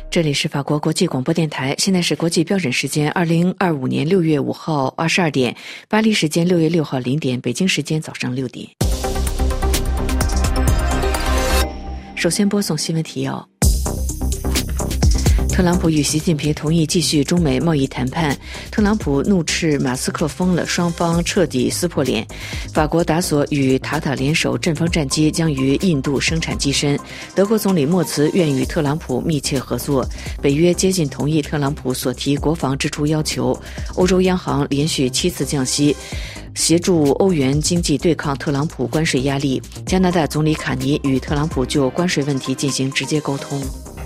这里是法国国际广播电台，现在是国际标准时间2025年6月5号22点，巴黎时间6月6号0点，北京时间早上6点。首先播送新闻提要。特朗普与习近平同意继续中美贸易谈判，特朗普怒斥马斯克疯了，双方彻底撕破脸。法国达索与塔塔联手阵风战机将于印度生产机身。德国总理默茨愿与特朗普密切合作。北约接近同意特朗普所提国防支出要求。欧洲央行连续7次降息，协助欧元经济对抗特朗普关税压力。加拿大总理卡尼与特朗普就关税问题进行直接沟通。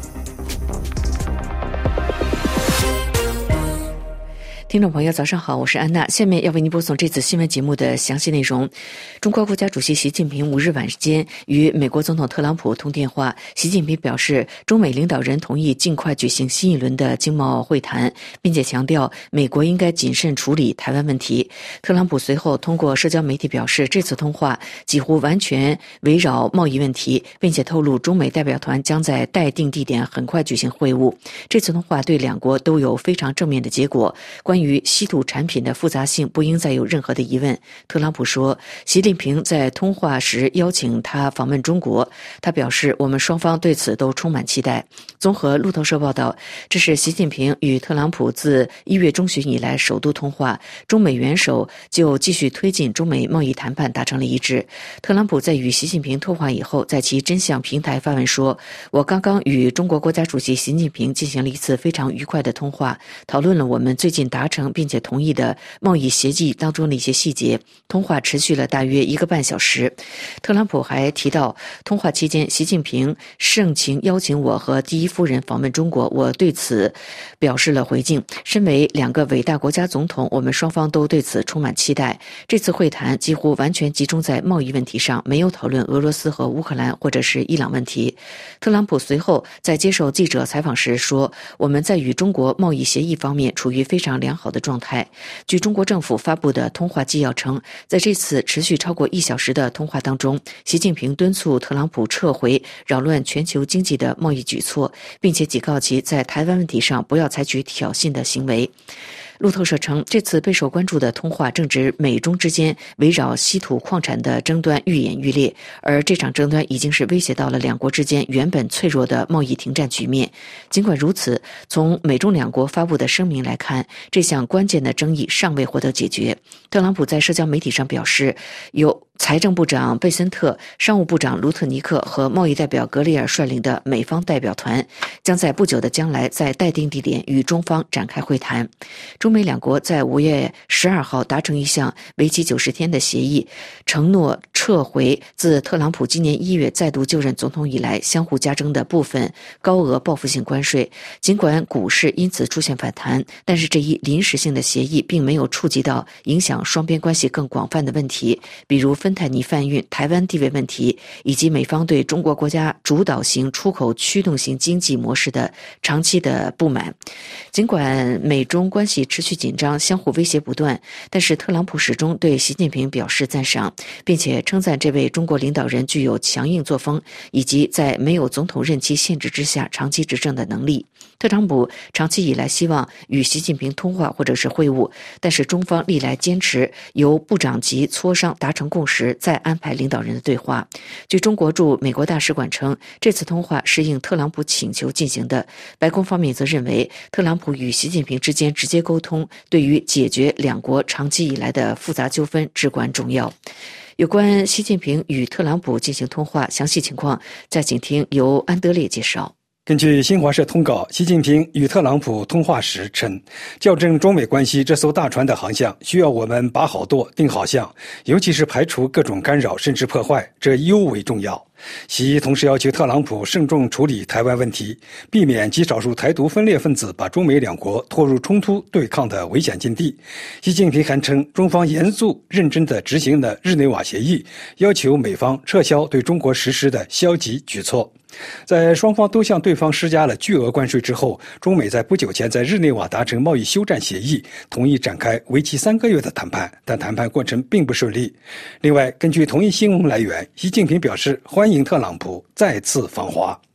听众朋友早上好，我是安娜，下面要为您播送这次新闻节目的详细内容。中国国家主席习近平5日晚间与美国总统特朗普通电话，习近平表示中美领导人同意尽快举行新一轮的经贸会谈，并且强调美国应该谨慎处理台湾问题。特朗普随后通过社交媒体表示，这次通话几乎完全围绕贸易问题，并且透露中美代表团将在待定地点很快举行会晤。这次通话对两国都有非常正面的结果，关于稀土产品的复杂性不应再有任何的疑问。特朗普说，习近平在通话时邀请他访问中国，他表示我们双方对此都充满期待。综合路透社报道，这是习近平与特朗普自1月中旬以来首度通话，中美元首就继续推进中美贸易谈判达成了一致。特朗普在与习近平通话以后，在其真相平台发文说，我刚刚与中国国家主席习近平进行了一次非常愉快的通话，讨论了我们最近达成并且同意的贸易协议当中的一些细节。通话持续了大约1个半小时。特朗普还提到，通话期间习近平盛情邀请我和第一夫人访问中国，我对此表示了回敬。身为2个伟大国家总统，我们双方都对此充满期待。这次会谈几乎完全集中在贸易问题上，没有讨论俄罗斯和乌克兰或者是伊朗问题。特朗普随后在接受记者采访时说，我们在与中国贸易协议方面处于非常良好的状态。据中国政府发布的通话纪要称，在这次持续超过1小时的通话当中，习近平敦促特朗普撤回扰乱全球经济的贸易举措，并且警告其在台湾问题上不要采取挑衅的行为。路透社称，这次备受关注的通话正值美中之间围绕稀土矿产的争端愈演愈烈，而这场争端已经是威胁到了两国之间原本脆弱的贸易停战局面。尽管如此，从美中两国发布的声明来看，这项关键的争议尚未获得解决。特朗普在社交媒体上表示，由财政部长贝森特、商务部长卢特尼克和贸易代表格里尔率领的美方代表团将在不久的将来在待定地点与中方展开会谈。中美两国在5月12号达成一项为期90天的协议，承诺撤回自特朗普今年1月再度就任总统以来相互加征的部分高额报复性关税。尽管股市因此出现反弹，但是这一临时性的协议并没有触及到影响双边关系更广泛的问题，比如芬太尼贩运、台湾地位问题，以及美方对中国国家主导型出口驱动型经济模式的长期的不满。尽管美中关系持续紧张，相互威胁不断，但是特朗普始终对习近平表示赞赏，并且称赞这位中国领导人具有强硬作风，以及在没有总统任期限制之下长期执政的能力。特朗普长期以来希望与习近平通话或者是会晤，但是中方历来坚持由部长级磋商达成共识，再安排领导人的对话。据中国驻美国大使馆称，这次通话是应特朗普请求进行的。白宫方面则认为，特朗普与习近平之间直接沟通对于解决两国长期以来的复杂纠纷至关重要。有关习近平与特朗普进行通话详细情况，再请听由安德烈介绍。 根据新华社通稿，习近平与特朗普通话时称，校正中美关系这艘大船的航向需要我们把好舵定好向，尤其是排除各种干扰甚至破坏，这尤为重要。习同时要求特朗普慎重处理台湾问题，避免极少数台独分裂分子把中美两国拖入冲突对抗的危险境地。习近平还称，中方严肃认真地执行了日内瓦协议，要求美方撤销对中国实施的消极举措。在双方都向对方施加了巨额关税之后，中美在不久前在日内瓦达成贸易休战协议，同意展开为期3个月的谈判，但谈判过程并不顺利。另外，根据同一新闻来源，习近平表示欢迎特朗普再次访华。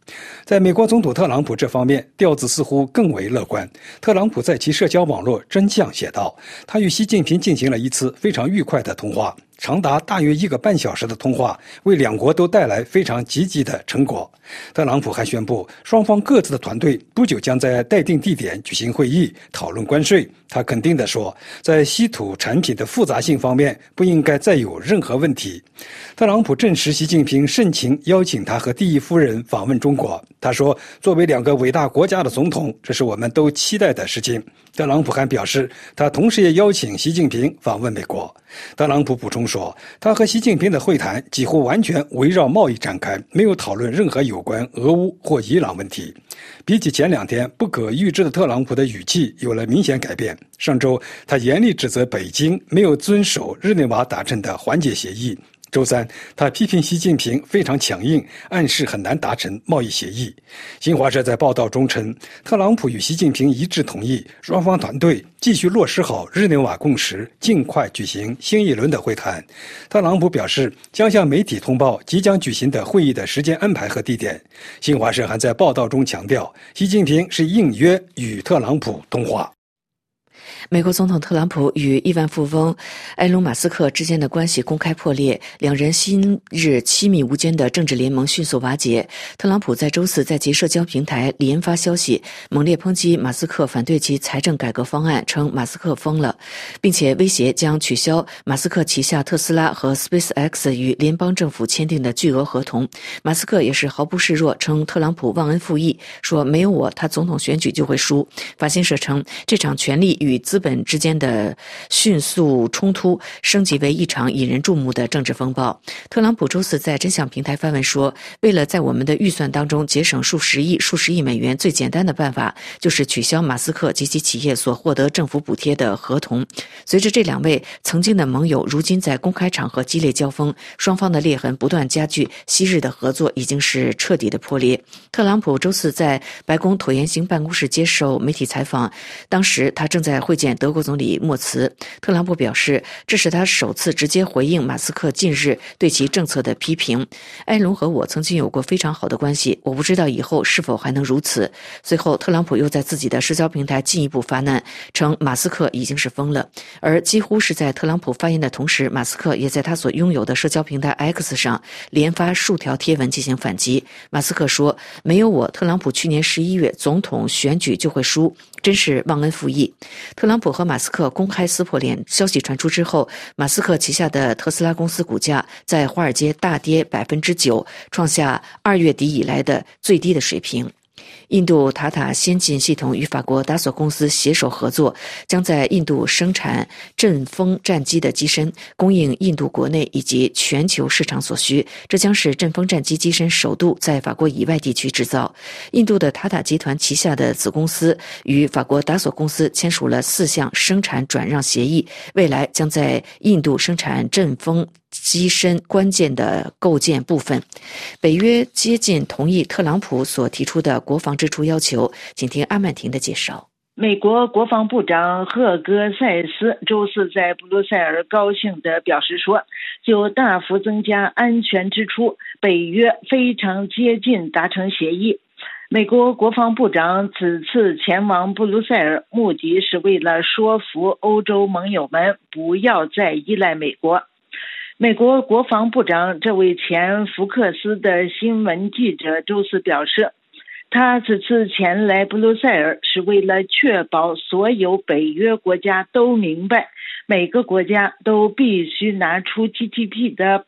在美国总统特朗普这方面，调子似乎更为乐观。特朗普在其社交网络真相写道，他与习近平进行了一次非常愉快的通话，长达大约1个半小时的通话，为两国都带来非常积极的成果。特朗普还宣布，双方各自的团队不久将在待定地点举行会议，讨论关税。他肯定地说，在稀土产品的复杂性方面，不应该再有任何问题。特朗普证实习近平盛情邀请他和第一夫人访问中国。他说，作为2个伟大国家的总统，这是我们都期待的事情。特朗普还表示，他同时也邀请习近平访问美国。特朗普补充说，他和习近平的会谈几乎完全围绕贸易展开，没有讨论任何有关俄乌或伊朗问题。比起前2天不可预知的特朗普的语气有了明显改变。上周他严厉指责北京没有遵守日内瓦达成的缓解协议。周三，他批评习近平非常强硬，暗示很难达成贸易协议。新华社在报道中称，特朗普与习近平一致同意，双方团队继续落实好日内瓦共识，尽快举行新一轮的会谈。特朗普表示，将向媒体通报即将举行的会议的时间安排和地点。新华社还在报道中强调，习近平是应约与特朗普通话。 美国总统特朗普与亿万富翁埃隆·马斯克之间的关系公开破裂，两人昔日亲密无间的政治联盟迅速瓦解。特朗普在周四在其社交平台连发消息，猛烈抨击马斯克反对其财政改革方案，称马斯克疯了，并且威胁将取消马斯克旗下特斯拉和 SpaceX 与联邦政府签订的巨额合同。马斯克也是毫不示弱，称特朗普忘恩负义，说没有我，他总统选举就会输。法新社称，这场权力与资本之间的迅速冲突升级为一场引人注目的政治风暴。特朗普周四在真相平台发文说，为了在我们的预算当中节省数十亿美元，最简单的办法就是取消马斯克及其企业所获得政府补贴的合同。随着这2位曾经的盟友如今在公开场合激烈交锋，双方的裂痕不断加剧，昔日的合作已经是彻底的破裂。特朗普周四在白宫椭圆形办公室接受媒体采访，当时他正在会见德国总理默茨。特朗普表示，这是他首次直接回应马斯克近日对其政策的批评。埃隆和我曾经有过非常好的关系，我不知道以后是否还能如此。随后特朗普又在自己的社交平台进一步发难，称马斯克已经是疯了。而几乎是在特朗普发言的同时，马斯克也在他所拥有的社交平台 X 上连发数条贴文进行反击。马斯克说，没有我，特朗普去年11月总统选举就会输，真是忘恩负义。特朗普和马斯克公开撕破脸消息传出之后，马斯克旗下的特斯拉公司股价在华尔街大跌 9%， 创下2月底以来的最低的水平。印度塔塔先进系统与法国达索公司携手合作，将在印度生产阵风战机的机身，供应印度国内以及全球市场所需。这将是阵风战机机身首度在法国以外地区制造。印度的塔塔集团旗下的子公司与法国达索公司签署了4项生产转让协议，未来将在印度生产阵风机身关键的构建部分。北约接近同意特朗普所提出的国防支出要求，请听阿曼婷的介绍。 美国国防部长赫格塞斯周四在布鲁塞尔高兴地表示说，就大幅增加安全支出，北约非常接近达成协议。美国国防部长此次前往布鲁塞尔，目的是为了说服欧洲盟友们不要再依赖美国。美国国防部长这位前福克斯的新闻记者周四表示，他此次前来布鲁塞尔是为了确保所有北约国家都明白，每个国家都必须拿出 GDP 的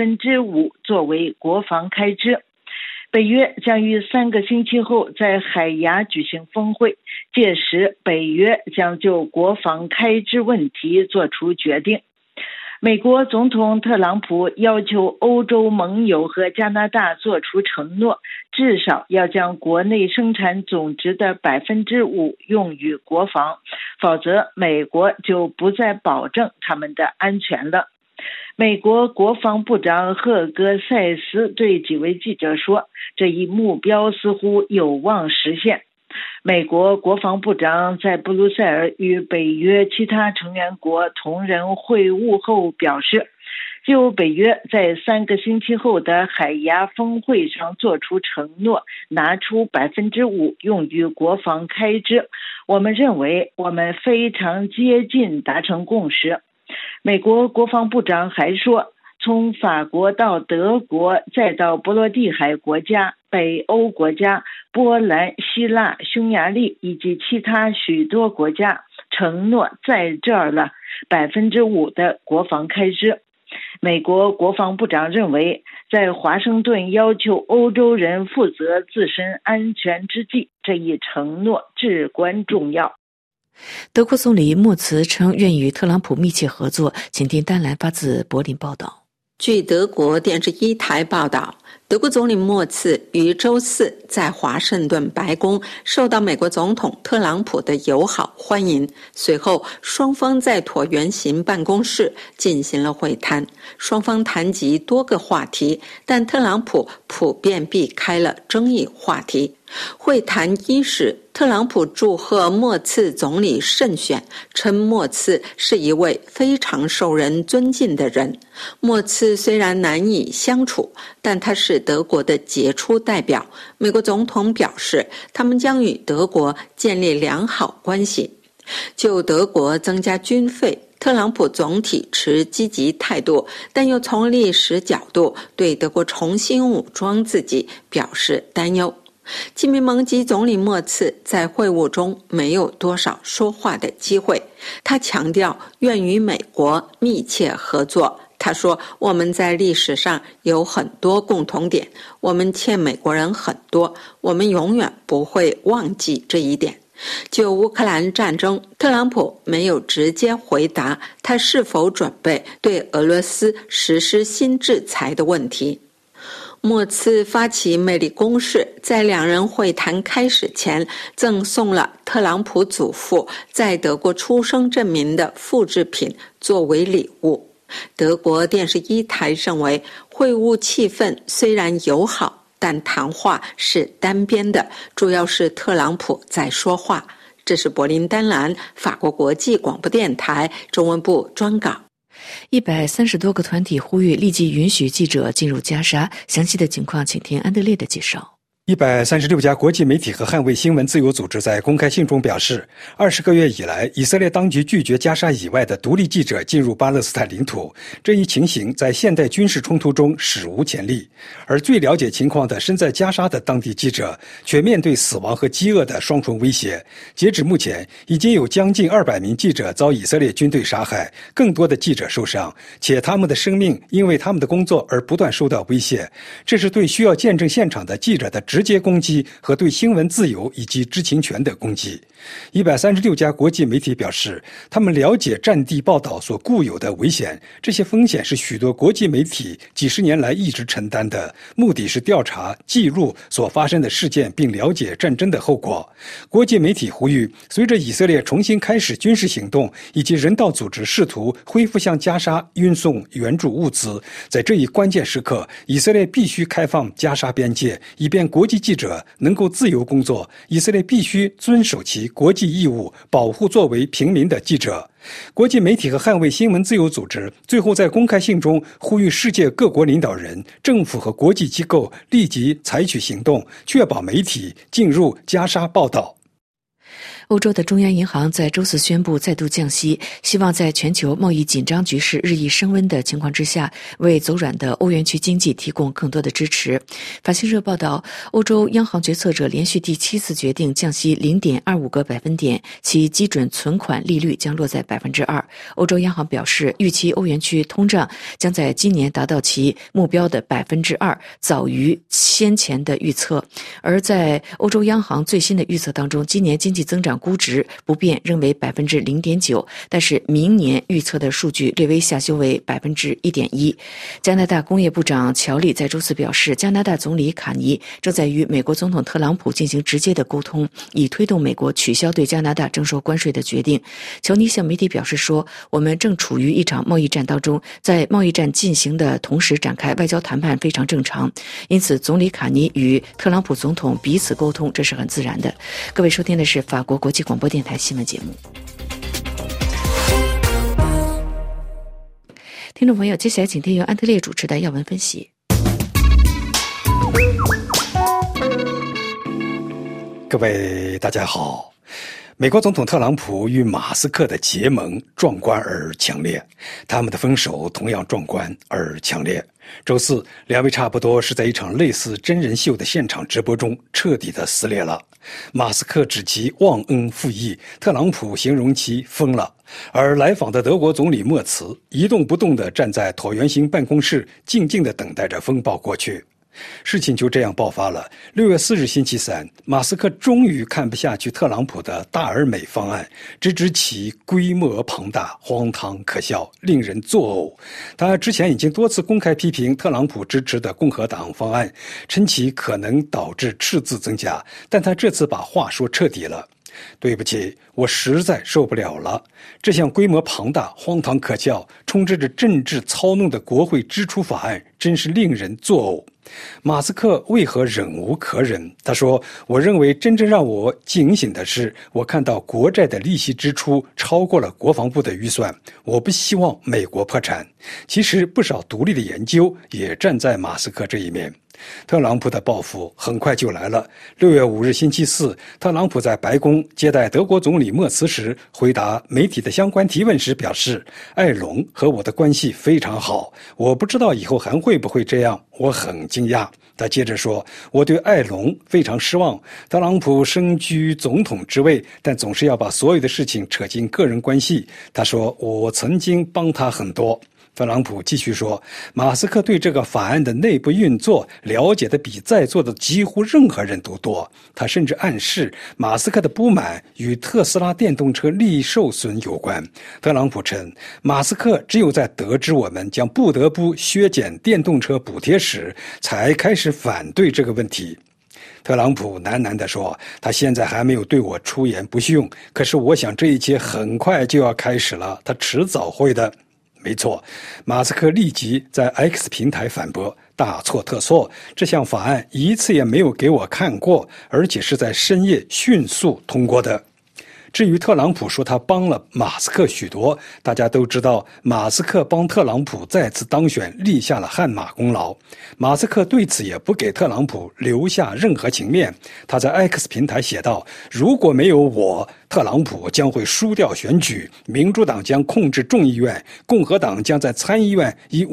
5% 作为国防开支。北约将于3个星期后在海牙举行峰会，届时北约将就国防开支问题做出决定。美国总统特朗普要求欧洲盟友和加拿大做出承诺，至少要将国内生产总值的 5% 用于国防，否则美国就不再保证他们的安全了。美国国防部长赫格塞斯对几位记者说，这一目标似乎有望实现。美国国防部长在布鲁塞尔与北约其他成员国同仁会晤后表示， 就北约在3个星期后的海牙峰会上做出承诺，拿出5%用于国防开支，我们认为我们非常接近达成共识。美国国防部长还说，从法国到德国，再到波罗的海国家、北欧国家、波兰、希腊、匈牙利以及其他许多国家承诺在这儿了5%的国防开支。美国国防部长认为，在华盛顿要求欧洲人负责自身安全之际，这一承诺至关重要。 德国总理默茨称愿与特朗普密切合作，请听丹兰发自柏林报道。 据德国电视1台报道，德国总理默茨于周4在华盛顿白宫受到美国总统特朗普的友好欢迎，随后双方在椭圆形办公室进行了会谈，双方谈及多个话题，但特朗普普遍避开了争议话题。会谈伊始，特朗普祝贺默茨总理胜选，称默茨是一位非常受人尊敬的人。默茨虽然难以相处，但他是德国的杰出代表。美国总统表示，他们将与德国建立良好关系。就德国增加军费，特朗普总体持积极态度，但又从历史角度对德国重新武装自己表示担忧。基民盟籍总理默茨在会晤中没有多少说话的机会，他强调愿与美国密切合作。他说，我们在历史上有很多共同点，我们欠美国人很多，我们永远不会忘记这一点。就乌克兰战争，特朗普没有直接回答他是否准备对俄罗斯实施新制裁的问题。默茨发起魅力攻势，在两人会谈开始前赠送了特朗普祖父在德国出生证明的复制品作为礼物。德国电视1台认为，会晤气氛虽然友好，但谈话是单边的，主要是特朗普在说话。这是柏林丹兰法国国际广播电台中文部专稿。 130多个团体呼吁立即允许记者进入加沙，详细的情况请听安德烈的介绍。 136家国际媒体和捍卫新闻自由组织在公开信中表示，20个月以来，以色列当局拒绝加沙以外的独立记者进入巴勒斯坦领土，这一情形在现代军事冲突中史无前例。而最了解情况的身在加沙的当地记者，却面对死亡和饥饿的双重威胁。截止目前，已经有将近200名记者遭以色列军队杀害，更多的记者受伤，且他们的生命因为他们的工作而不断受到威胁。这是对需要见证现场的记者的直接攻击和对新闻自由以及知情权的攻击。136家国际媒体表示，他们了解战地报道所固有的危险，这些风险是许多国际媒体几十年来一直承担的，目的是调查、记录所发生的事件，并了解战争的后果。国际媒体呼吁，随着以色列重新开始军事行动，以及人道组织试图恢复向加沙运送援助物资，在这一关键时刻，以色列必须开放加沙边界，以便国际记者能够自由工作。以色列必须遵守其国际义务，保护作为平民的记者。国际媒体和捍卫新闻自由组织最后在公开信中呼吁世界各国领导人、政府和国际机构立即采取行动，确保媒体进入加沙报道。 欧洲的中央银行在周4宣布再度降息，希望在全球贸易紧张局势日益升温的情况之下，为走软的欧元区经济提供更多的支持。法新社报道，欧洲央行决策者连续第7次决定降息 0.25个百分点，其基准存款利率将落在 2%。欧洲央行表示，预期欧元区通胀将在今年达到其目标的 2%， 早于先前的预测。而在欧洲央行最新的预测当中，今年经济增长估值不变，仍为 0.9%， 但是明年预测的数据略微下修为 1.1%。 加拿大工业部长乔里在周4表示，加拿大总理卡尼正在与美国总统特朗普进行直接的沟通，以推动美国取消对加拿大征收关税的决定。乔尼向媒体表示说，我们正处于一场贸易战当中，在贸易战进行的同时展开外交谈判非常正常，因此总理卡尼与特朗普总统彼此沟通，这是很自然的。各位收听的是法国国际广播电台新闻节目。 听众朋友，接下来请听由安特烈主持的要闻分析。 各位大家好。美国总统特朗普与马斯克的结盟壮观而强烈，他们的分手同样壮观而强烈。周四，两位差不多是在一场类似真人秀的现场直播中彻底的撕裂了。马斯克指其忘恩负义，特朗普形容其疯了。而来访的德国总理默茨一动不动地站在椭圆形办公室，静静地等待着风暴过去。事情就这样爆发了。6月4日星期三，马斯克终于看不下去特朗普的大而美方案，直指其规模庞大、荒唐可笑、令人作呕。他之前已经多次公开批评特朗普支持的共和党方案，称其可能导致赤字增加，但他这次把话说彻底了。对不起，我实在受不了了。这项规模庞大、荒唐可笑、充斥着政治操弄的国会支出法案，真是令人作呕。马斯克为何忍无可忍？他说：“我认为真正让我警醒的是，我看到国债的利息支出超过了国防部的预算。我不希望美国破产。”其实，不少独立的研究也站在马斯克这一面。特朗普的报复很快就来了。6月5日星期四，特朗普在白宫接待德国总理默茨时，回答媒体的相关提问时表示：“艾隆和我的关系非常好，我不知道以后还会不会这样，我很惊讶。”他接着说：“我对艾隆非常失望。特朗普身居总统之位，但总是要把所有的事情扯进个人关系。”他说：“我曾经帮他很多。”特朗普继续说，马斯克对这个法案的内部运作了解的比在座的几乎任何人都多。他甚至暗示马斯克的不满与特斯拉电动车利益受损有关。特朗普称，马斯克只有在得知我们将不得不削减电动车补贴时，才开始反对这个问题。特朗普喃喃地说，他现在还没有对我出言不逊，可是我想这一切很快就要开始了，他迟早会的。没错，马斯克立即在 X 平台反驳，大错特错，这项法案一次也没有给我看过，而且是在深夜迅速通过的。至于特朗普说他帮了马斯克许多，大家都知道，马斯克帮特朗普再次当选立下了汗马功劳。马斯克对此也不给特朗普留下任何情面。他在 X 平台写道：“如果没有我，特朗普将会输掉选举，民主党将控制众议院，共和党将在参议院以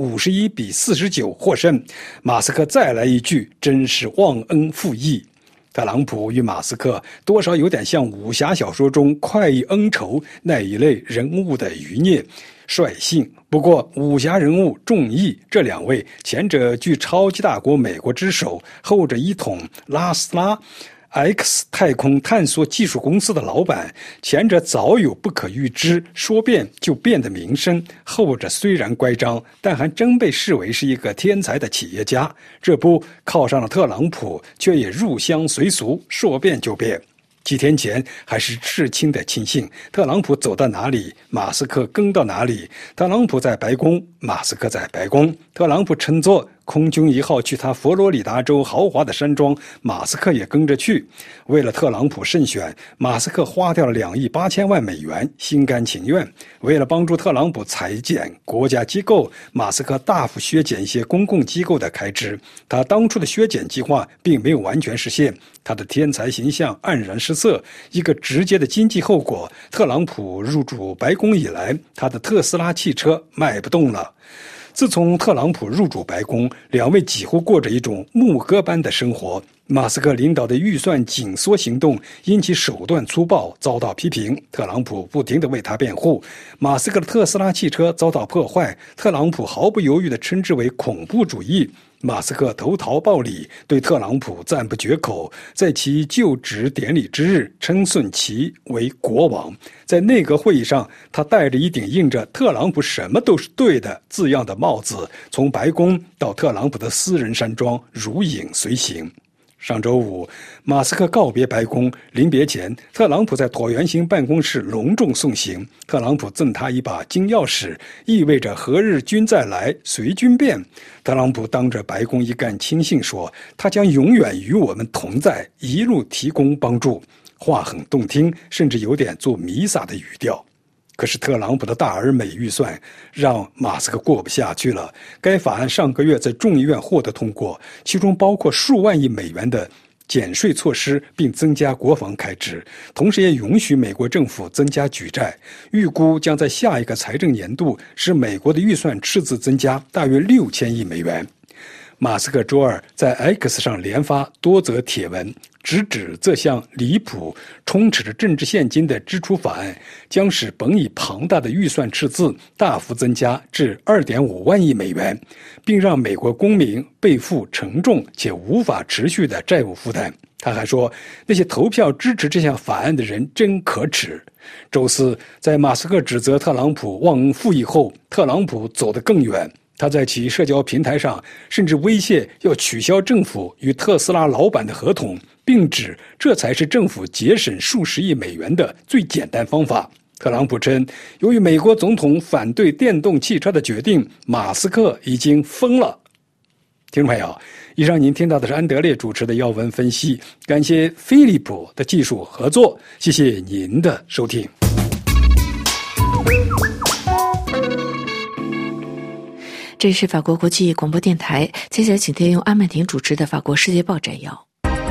51-49获胜。”马斯克再来一句，真是忘恩负义。特朗普与马斯克多少有点像武侠小说中快意恩仇那一类人物的余孽、率性。不过武侠人物重义这两位，前者据超级大国美国之手，后者一统拉斯拉X 太空探索技术公司的老板，前者早有不可预知说变就变的名声，后者虽然乖张，但还真被视为是一个天才的企业家。这不靠上了特朗普，却也入乡随俗，说变就变。几天前还是至亲的亲信，特朗普走到哪里，马斯克跟到哪里。特朗普在白宫，马斯克在白宫。特朗普乘坐空军1号去他佛罗里达州豪华的山庄，马斯克也跟着去。为了特朗普胜选，马斯克花掉了2亿8千万美元，心甘情愿。为了帮助特朗普裁减国家机构，马斯克大幅削减一些公共机构的开支。他当初的削减计划并没有完全实现，他的天才形象黯然失色。一个直接的经济后果，特朗普入主白宫以来，他的特斯拉汽车卖不动了。自从特朗普入主白宫，两位几乎过着一种牧歌般的生活。马斯克领导的预算紧缩行动因其手段粗暴遭到批评，特朗普不停地为他辩护。马斯克的特斯拉汽车遭到破坏，特朗普毫不犹豫地称之为恐怖主义。马斯克投桃报李，对特朗普赞不绝口，在其就职典礼之日称颂其为国王。在内阁会议上，他戴着一顶印着“特朗普什么都是对的”字样的帽子，从白宫到特朗普的私人山庄如影随形。上周五，马斯克告别白宫，临别前，特朗普在椭圆形办公室隆重送行。特朗普赠他一把金钥匙，意味着何日君再来，随君便。特朗普当着白宫一干亲信说，他将永远与我们同在，一路提供帮助。话很动听，甚至有点做弥撒的语调。 可是特朗普的大而美预算让马斯克过不下去了。该法案上个月在众议院获得通过，其中包括数万亿美元的减税措施，并增加国防开支，同时也允许美国政府增加举债，预估将在下一个财政年度使美国的预算赤字增加大约6000亿美元。马斯克周二在 X 上连发多则帖文，直指这项离谱、充斥着政治现金的支出法案将使本已庞大的预算赤字大幅增加至2.5万亿美元，并让美国公民背负沉重且无法持续的债务负担。他还说，那些投票支持这项法案的人真可耻。周四，在马斯克指责特朗普忘恩负义后，特朗普走得更远。他在其社交平台上甚至威胁要取消政府与特斯拉老板的合同，并指这才是政府节省数十亿美元的最简单方法。特朗普称，由于美国总统反对电动汽车的决定，马斯克已经疯了。听众朋友，以上您听到的是安德烈主持的要闻分析，感谢飞利浦的技术合作，谢谢您的收听。 这里是法国国际广播电台，接下来请听由阿曼婷主持的法国世界报摘要。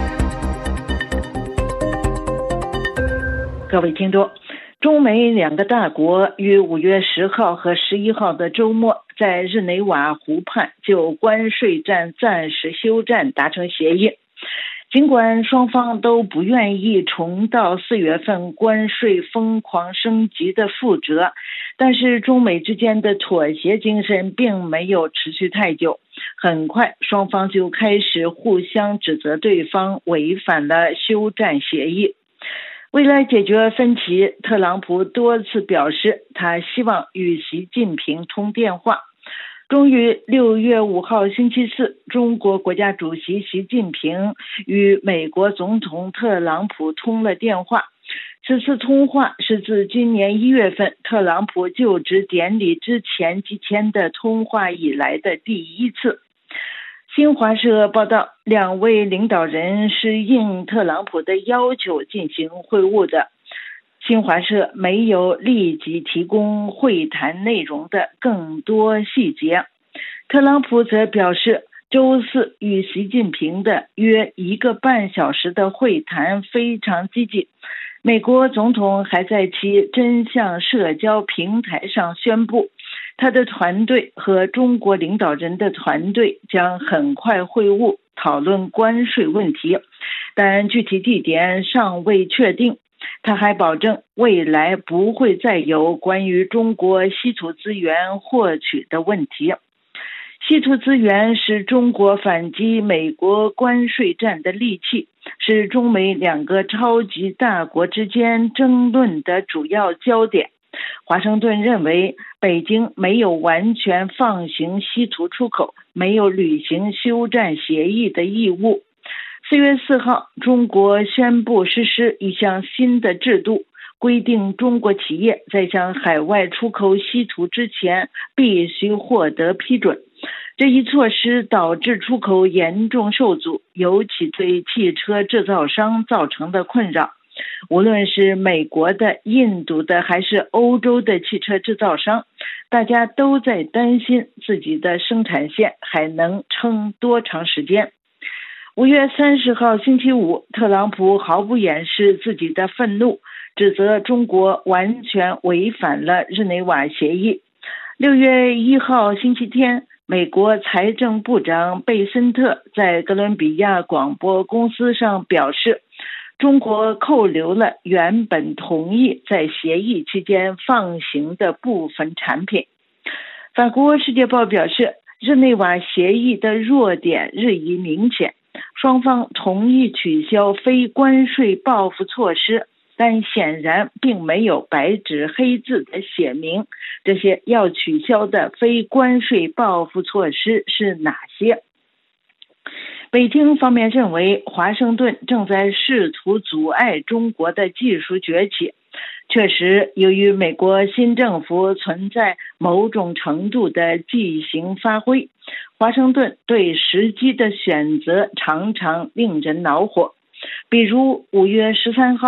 各位听众，中美两个大国于5月10号和11号的周末在日内瓦湖畔就关税战暂时休战达成协议。尽管双方都不愿意重蹈4月份关税疯狂升级的覆辙，但是中美之间的妥协精神并没有持续太久，很快双方就开始互相指责对方违反了休战协议。为了解决分歧，特朗普多次表示他希望与习近平通电话。终于6月5号星期四，中国国家主席习近平与美国总统特朗普通了电话。此次通话是自今年1月份特朗普就职典礼之前几天的通话以来的第一次。新华社报道，两位领导人是应特朗普的要求进行会晤的。新华社没有立即提供会谈内容的更多细节。特朗普则表示，周四与习近平的约1个半小时的会谈非常积极。美国总统还在其真相社交平台上宣布，他的团队和中国领导人的团队将很快会晤，讨论关税问题，但具体地点尚未确定。他还保证未来不会再有关于中国稀土资源获取的问题。稀土资源是中国反击美国关税战的利器，是中美两个超级大国之间争论的主要焦点。华盛顿认为，北京没有完全放行稀土出口，没有履行休战协议的义务。4月4号，中国宣布实施一项新的制度，规定中国企业在向海外出口稀土之前必须获得批准。这一措施导致出口严重受阻，尤其对汽车制造商造成的困扰。无论是美国的、印度的还是欧洲的汽车制造商，大家都在担心自己的生产线还能撑多长时间。5月30号星期五，特朗普毫不掩饰自己的愤怒，指责中国完全违反了日内瓦协议。6月1号星期天，美国财政部长贝森特在哥伦比亚广播公司上表示，中国扣留了原本同意在协议期间放行的部分产品。法国世界报表示，日内瓦协议的弱点日益明显，双方同意取消非关税报复措施，但显然并没有白纸黑字的写明这些要取消的非关税报复措施是哪些。北京方面认为，华盛顿正在试图阻碍中国的技术崛起。确实，由于美国新政府存在某种程度的即兴发挥，华盛顿对时机的选择常常令人恼火。比如5月13号，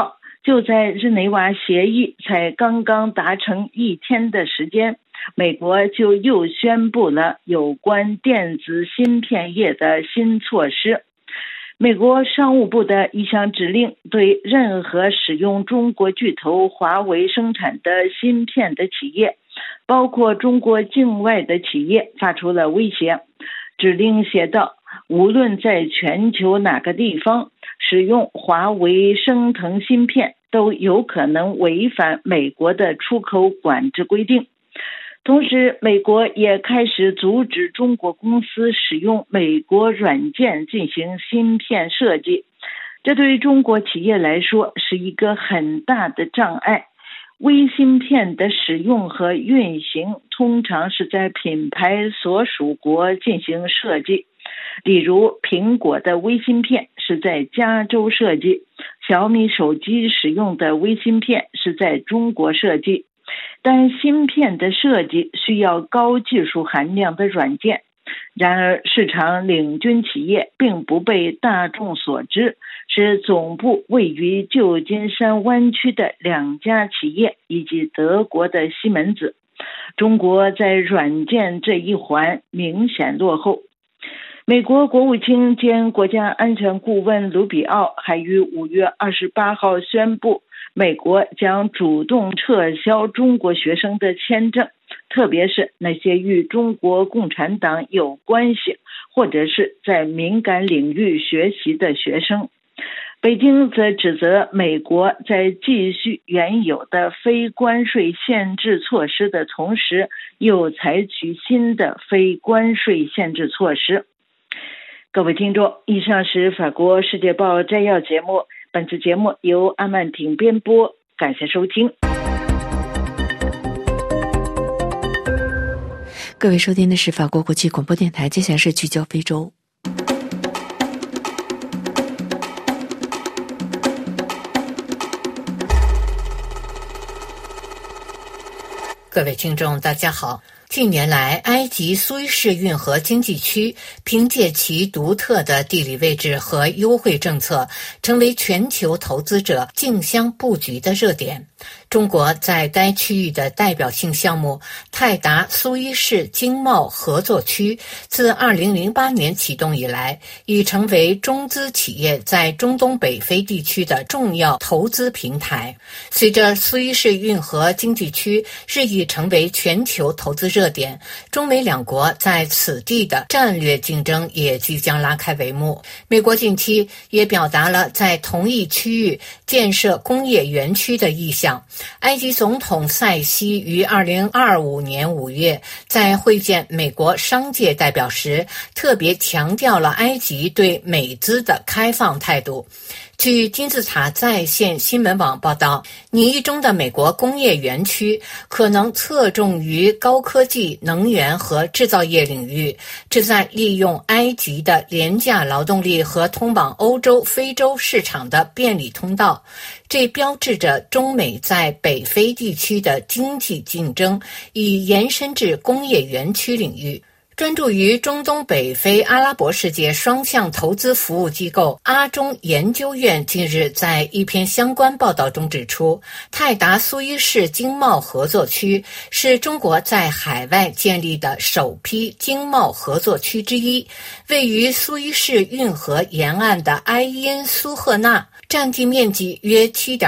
就在日内瓦协议才刚刚达成1天的时间，美国就又宣布了有关电子芯片业的新措施。美国商务部的一项指令对任何使用中国巨头华为生产的芯片的企业，包括中国境外的企业，发出了威胁。指令写道，无论在全球哪个地方使用华为升腾芯片，都有可能违反美国的出口管制规定。同时，美国也开始阻止中国公司使用美国软件进行芯片设计，这对于中国企业来说是一个很大的障碍。微芯片的使用和运行通常是在品牌所属国进行设计，例如苹果的微芯片是在加州设计，小米手机使用的微芯片是在中国设计。但芯片的设计需要高技术含量的软件，然而市场领军企业并不被大众所知，是总部位于旧金山湾区的2家企业以及德国的西门子。中国在软件这一环明显落后。美国国务卿兼国家安全顾问卢比奥还于5月28号宣布，美国将主动撤销中国学生的签证，特别是那些与中国共产党有关系或者是在敏感领域学习的学生。北京则指责美国在继续原有的非关税限制措施的同时，又采取新的非关税限制措施。各位听众，以上是法国世界报摘要节目，本次节目由阿曼婷编播，感谢收听。 各位收听的是法国国际广播电台，接下来是聚焦非洲。 各位听众大家好，近年来埃及苏伊士运河经济区凭借其独特的地理位置和优惠政策，成为全球投资者竞相布局的热点。中国在该区域的代表性项目泰达苏伊士经贸合作区自2008年启动以来，已成为中资企业在中东北非地区的重要投资平台。随着苏伊士运河经济区日益成为全球投资热点，中美两国在此地的战略竞争也即将拉开帷幕。美国近期也表达了在同一区域建设工业园区的意向。埃及总统塞西于2025年5月在会见美国商界代表时，特别强调了埃及对美资的开放态度。据金字塔在线新闻网报道，拟议中的美国工业园区可能侧重于高科技、能源和制造业领域，旨在利用埃及的廉价劳动力和通往欧洲、非洲市场的便利通道。这标志着中美在北非地区的经济竞争已延伸至工业园区领域。专注于中东北非阿拉伯世界双向投资服务机构阿中研究院近日在一篇相关报道中指出，泰达苏伊士经贸合作区是中国在海外建立的首批经贸合作区之一。位于苏伊士运河沿岸的埃因苏赫纳占地面积约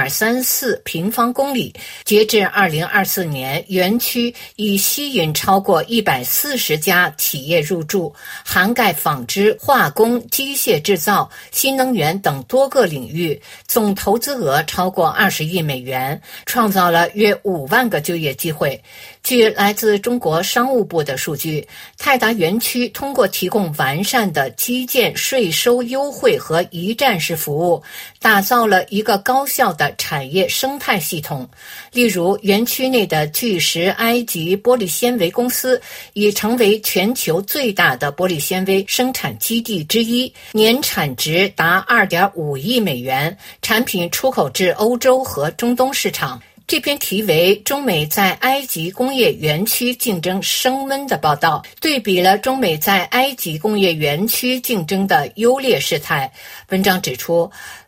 7.34 平方公里，截至2024年，园区已吸引超过140家企业入驻，涵盖纺织、化工、机械制造、新能源等多个领域，总投资额超过20亿美元，创造了约5万个就业机会。据来自中国商务部的数据，泰达园区通过提供完善的基建税收优惠和一站式服务，打造了一个高效的产业生态系统。例如，园区内的巨石埃及玻璃纤维公司已成为全球最大的玻璃纤维生产基地之一，年产值达 2.5 亿美元，产品出口至欧洲和中东市场。这篇题为《中美在埃及工业园区竞争升温》的报道，对比了中美在埃及工业园区竞争的优劣势态。文章指出，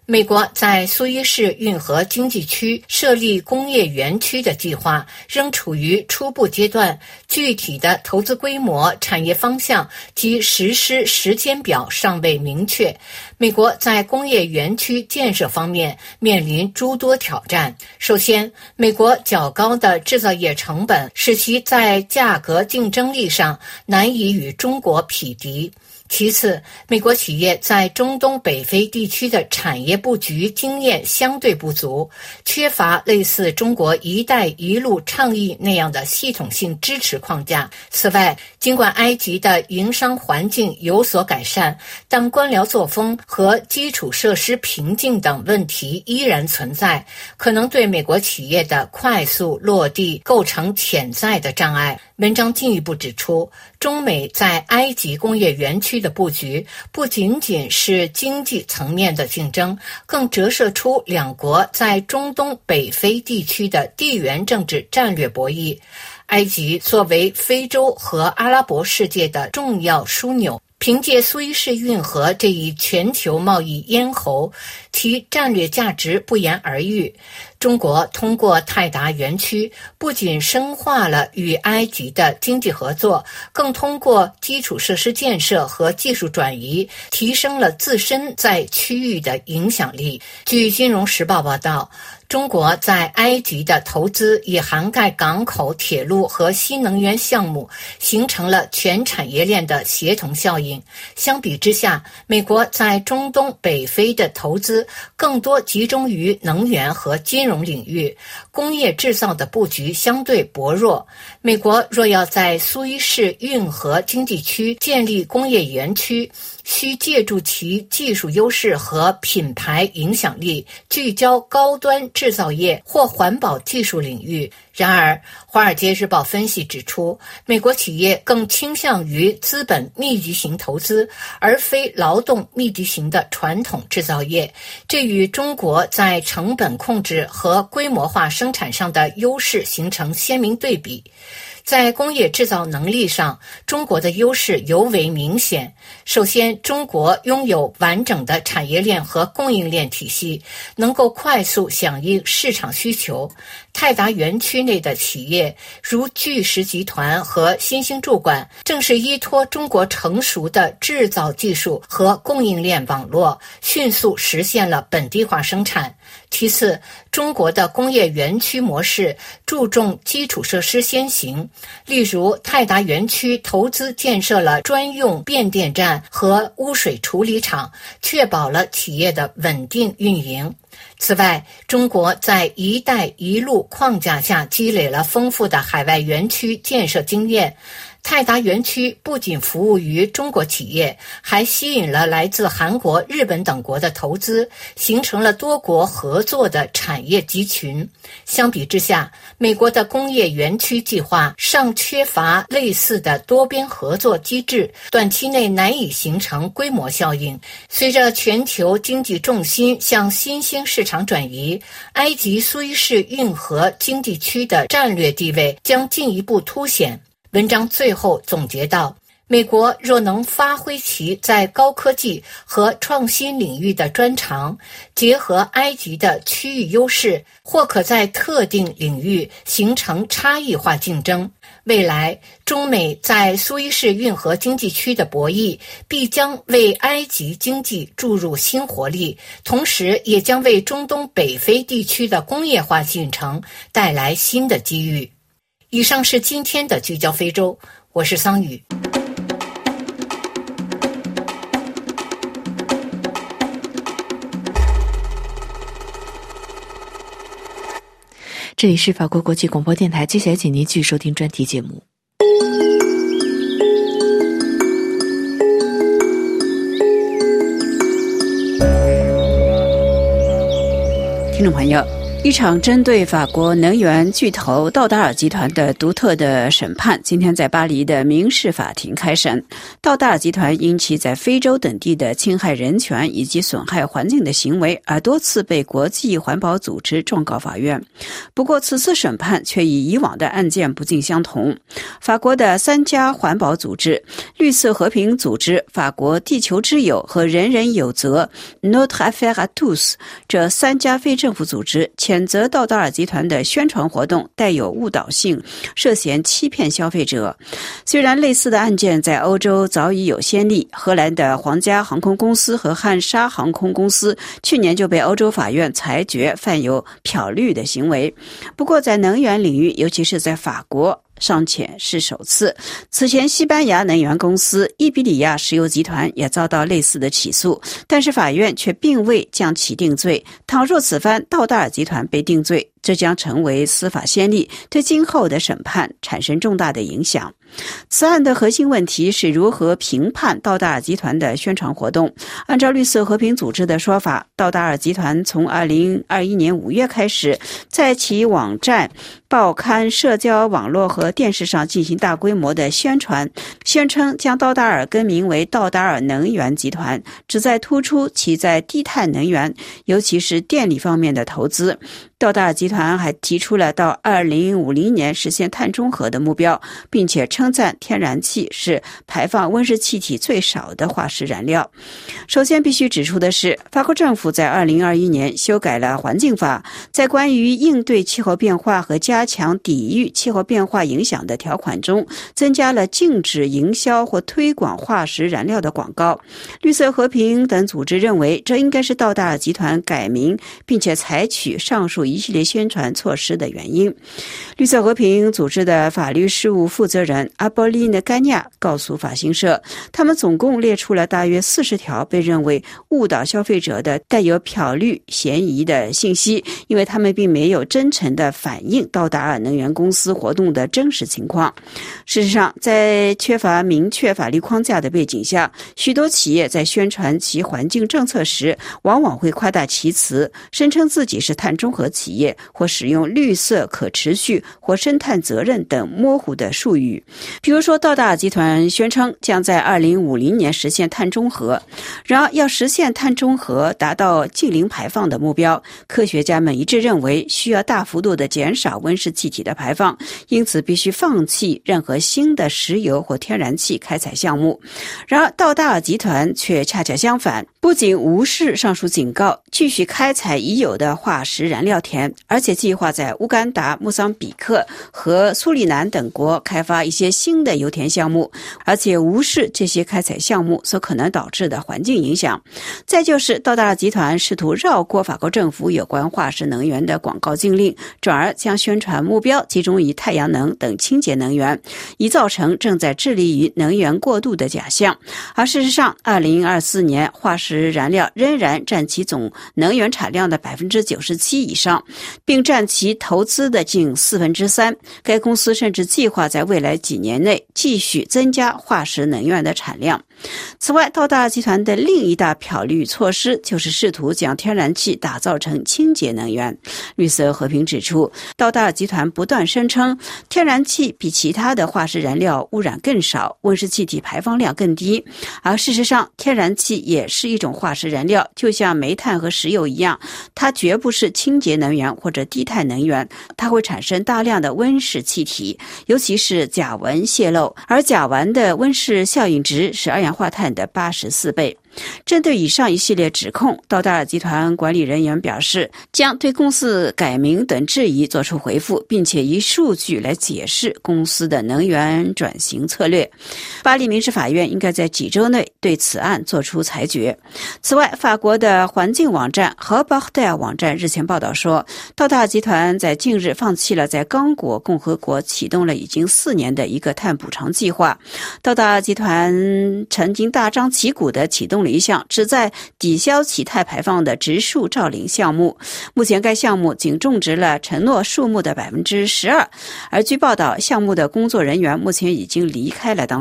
美国在苏伊士运河经济区设立工业园区的计划仍处于初步阶段，具体的投资规模、产业方向及实施时间表尚未明确。美国在工业园区建设方面面临诸多挑战。首先，美国较高的制造业成本使其在价格竞争力上难以与中国匹敌。其次，美国企业在中东北非地区的产业布局经验相对不足，缺乏类似中国“一带一路”倡议那样的系统性支持框架。此外，尽管埃及的营商环境有所改善，但官僚作风和基础设施瓶颈等问题依然存在，可能对美国企业的快速落地构成潜在的障碍。文章进一步指出，中美在埃及工业园区的布局不仅仅是经济层面的竞争，更折射出两国在中东北非地区的地缘政治战略博弈。埃及作为非洲和阿拉伯世界的重要枢纽，凭借苏伊士运河这一全球贸易咽喉，其战略价值不言而喻。中国通过泰达园区不仅深化了与埃及的经济合作，更通过基础设施建设和技术转移，提升了自身在区域的影响力。据《金融时报》报道，中国在埃及的投资也涵盖港口、铁路和新能源项目，形成了全产业链的协同效应。相比之下，美国在中东北非的投资更多集中于能源和金融领域，工业制造的布局相对薄弱。美国若要在苏伊士运河经济区建立工业园区，需借助其技术优势和品牌影响力，聚焦高端制造业或环保技术领域。然而，《华尔街日报》分析指出，美国企业更倾向于资本密集型投资，而非劳动密集型的传统制造业，这与中国在成本控制和规模化生产上的优势形成鲜明对比。在工业制造能力上，中国的优势尤为明显。首先，中国拥有完整的产业链和供应链体系，能够快速响应市场需求。泰达园区内的企业，如巨石集团和新兴驻管，正是依托中国成熟的制造技术和供应链网络，迅速实现了本地化生产。其次，中国的工业园区模式注重基础设施先行，例如泰达园区投资建设了专用变电站和污水处理厂，确保了企业的稳定运营。此外，中国在“一带一路”框架下积累了丰富的海外园区建设经验。泰达园区不仅服务于中国企业，还吸引了来自韩国、日本等国的投资，形成了多国合作的产业集群。相比之下，美国的工业园区计划尚缺乏类似的多边合作机制，短期内难以形成规模效应。随着全球经济重心向新兴市场转移，埃及苏伊士运河经济区的战略地位将进一步凸显。文章最后总结道，美国若能发挥其在高科技和创新领域的专长，结合埃及的区域优势，或可在特定领域形成差异化竞争。未来，中美在苏伊士运河经济区的博弈必将为埃及经济注入新活力，同时也将为中东北非地区的工业化进程带来新的机遇。以上是今天的聚焦非洲，我是桑宇。 这里是法国国际广播电台，接下来请您继续收听专题节目。 听众朋友， 一场针对法国能源巨头道达尔集团的独特的审判今天在巴黎的民事法庭开审。道达尔集团因其在非洲等地的侵害人权以及损害环境的行为而多次被国际环保组织状告法院。不过此次审判却与以往的案件不尽相同。法国的3家环保组织绿色和平组织、法国地球之友和人人有责 Notre Affaire à tous 这3家非政府组织谴责道达尔集团的宣传活动带有误导性，涉嫌欺骗消费者。虽然类似的案件在欧洲早已有先例，荷兰的皇家航空公司和汉莎航空公司去年就被欧洲法院裁决犯有漂绿的行为。不过在能源领域，尤其是在法国尚且是首次。此前西班牙能源公司伊比里亚石油集团也遭到类似的起诉，但是法院却并未将其定罪。倘若此番道达尔集团被定罪，这将成为司法先例，对今后的审判产生重大的影响。此案的核心问题是如何评判道达尔集团的宣传活动。按照绿色和平组织的说法，道达尔集团从2021年5月开始，在其网站、报刊、社交网络和电视上进行大规模的宣传，宣称将道达尔更名为道达尔能源集团，旨在突出其在低碳能源，尤其是电力方面的投资。道达尔集团还提出了到2050年实现碳中和的目标，并且称赞天然气是排放温室气体最少的化石燃料。首先必须指出的是，法国政府在2021年修改了环境法，在关于应对气候变化和加强抵御气候变化影响的条款中，增加了禁止营销或推广化石燃料的广告。绿色和平等组织认为，这应该是道达尔集团改名并且采取上述一系列宣传措施的原因。绿色和平组织的法律事务负责人阿波利内甘亚告诉法新社，他们总共列出了大约40条被认为误导消费者的带有漂绿嫌疑的信息，因为他们并没有真诚地反映道达尔能源公司活动的真实情况。事实上，在缺乏明确法律框架的背景下，许多企业在宣传其环境政策时往往会夸大其词，声称自己是碳中和企业，或使用绿色、可持续或生态责任等模糊的术语。比如说，道达尔集团宣称将在2050年实现碳中和。然而，要实现碳中和达到净零排放的目标，科学家们一致认为需要大幅度的减少温室气体的排放，因此必须放弃任何新的石油或天然气开采项目。然而，道达尔集团却恰恰相反，不仅无视上述警告，继续开采已有的化石燃料田，而且计划在乌干达、莫桑比克和苏里南等国开发一些新的油田项目，而且无视这些开采项目所可能导致的环境影响。再就是道达尔集团试图绕过法国政府有关化石能源的广告禁令，转而将宣传目标集中于太阳能等清洁能源，以造成正在致力于能源过渡的假象。而事实上，2024年化石燃料仍然占其总能源产量的97%以上，并占其投资的近3/4。该公司甚至计划在未来几年内继续增加化石能源的产量。此外，道达尔集团的另一大漂绿措施就是试图将天然气打造成清洁能源。绿色和平指出，道达尔集团不断声称天然气比其他的化石燃料污染更少，温室气体排放量更低，而事实上天然气也是一种化石燃料，就像煤炭和石油一样，它绝不是清洁能源或者低碳能源，它会产生大量的温室气体，尤其是甲烷泄漏，而甲烷的温室效应值是二氧化碳的84倍。针对以上一系列指控，道达尔集团管理人员表示，将对公司改名等质疑作出回复，并且以数据来解释公司的能源转型策略。巴黎民事法院应该在几周内对此案作出裁决。此外，法国的环境网站和巴赫代尔网站日前报道说，道达尔集团在近日放弃了在刚果共和国启动了已经4年的一个碳补偿计划。道达尔集团曾经大张旗鼓地启动了一项旨在抵消其碳排放的植树造林项目，目前该项目仅种植了承诺树木的12%，而据报道，项目的工作人员目前已经离开了当地。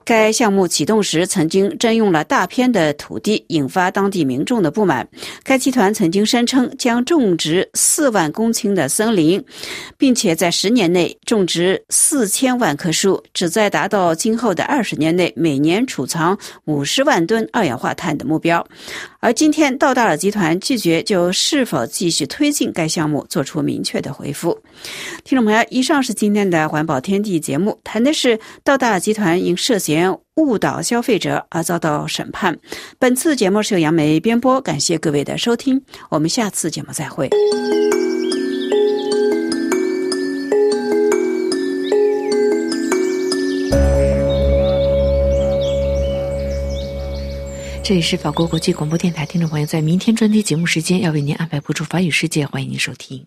该项目启动时曾经征用了大片的土地，引发当地民众的不满。该集团曾经声称将种植4万公顷的森林，并且在10年内种植4000万棵树，旨在达到今后的20年内每年储藏50万吨二氧化碳的目标。而今天道达尔集团拒绝就是否继续推进该项目做出明确的回复。听众朋友，以上是今天的环保天地节目，谈的是道达尔集团因涉嫌误导消费者而遭到审判。本次节目是由杨梅编播，感谢各位的收听，我们下次节目再会。 这里是法国国际广播电台，听众朋友，在明天专题节目时间要为您安排播出法语世界，欢迎您收听。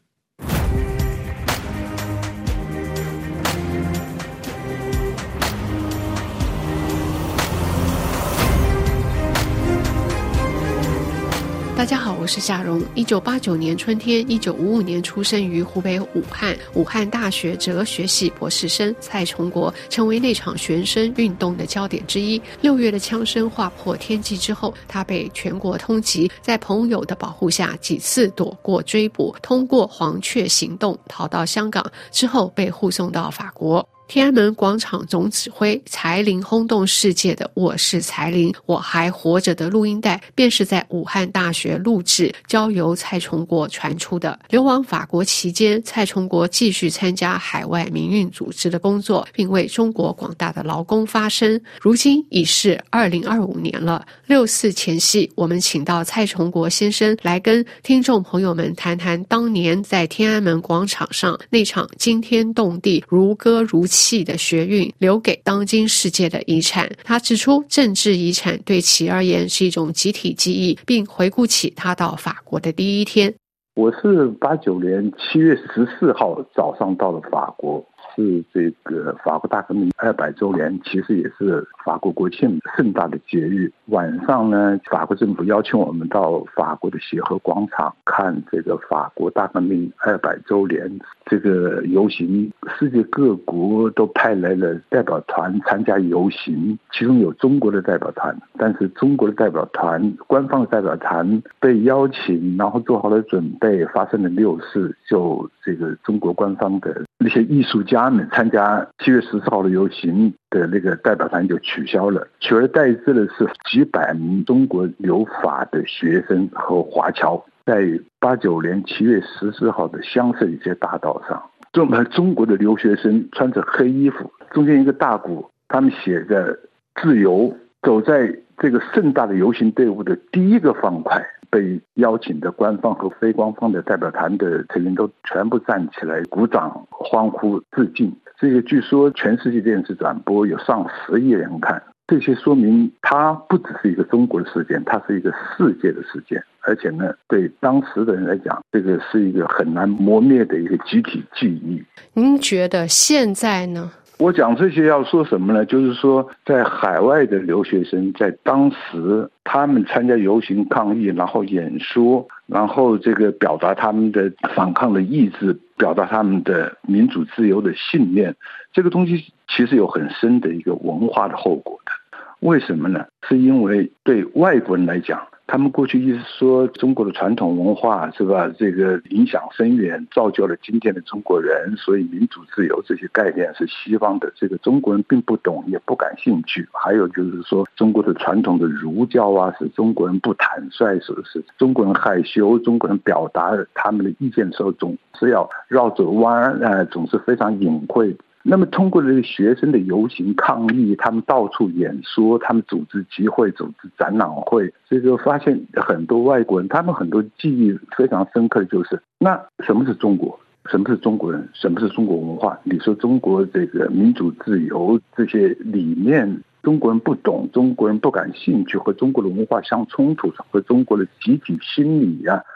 大家好，我是夏蓉。1989年春天，1955年出生于湖北武汉大学哲学系博士生蔡崇国成为那场学生运动的焦点之一。6月的枪声划破天际之后，他被全国通缉，在朋友的保护下几次躲过追捕，通过黄雀行动逃到香港，之后被护送到法国。天安门广场总指挥财灵轰动世界的《我是财灵，我还活着》的录音带，便是在武汉大学录制，交由蔡崇国传出的。流亡法国期间，蔡崇国继续参加海外民运组织的工作，并为中国广大的劳工发声。如今已是2025年了，6·4前夕，我们请到蔡崇国先生来跟听众朋友们谈谈当年在天安门广场上那场惊天动地、如歌如气的学运留给当今世界的遗产。他指出，政治遗产对其而言是一种集体记忆，并回顾起他到法国的第一天。 我是89年7月14号早上到了法国，是这个法国大革命200周年，其实也是法国国庆盛大的节日。晚上呢，法国政府邀请我们到法国的协和广场看这个法国大革命200周年这个游行，世界各国都派来了代表团参加游行，其中有中国的代表团，但是中国的代表团官方的代表团被邀请，然后做好了准备，发生了6·4，就这个中国官方的那些艺术家们参加7月14号的游行的那个代表团就取消了，取而代之的是几百名中国留法的学生和华侨，在89年7月14号的香榭丽榭大道上，中国的留学生穿着黑衣服，中间一个大鼓，他们写着自由，走在这个盛大的游行队伍的第一个方块，被邀请的官方和非官方的代表团的成员都全部站起来鼓掌欢呼致敬。这个据说全世界电视转播有上10亿人看，这些说明它不只是一个中国的事件，它是一个世界的事件，而且呢，对当时的人来讲，这个是一个很难磨灭的一个集体记忆。 您觉得现在呢？ 我讲这些要说什么呢？就是说，在海外的留学生在当时，他们参加游行抗议，然后演说，然后这个表达他们的反抗的意志，表达他们的民主自由的信念，这个东西其实有很深的一个文化的后果的。为什么呢？是因为对外国人来讲，他们过去一直说中国的传统文化是吧，这个影响深远，造就了今天的中国人，所以民主自由这些概念是西方的，这个中国人并不懂也不感兴趣。还有就是说，中国的传统的儒教啊，使中国人不坦率，是不是中国人害羞，中国人表达他们的意见的时候总是要绕着弯，总是非常隐晦。那么通过这个学生的游行抗议，他们到处演说，他们组织集会，组织展览会，这个发现很多外国人，他们很多记忆非常深刻的就是，那什么是中国？什么是中国人？什么是中国文化？你说中国这个民主自由这些理念，中国人不懂，中国人不感兴趣，和中国的文化相冲突，和中国的集体心理啊，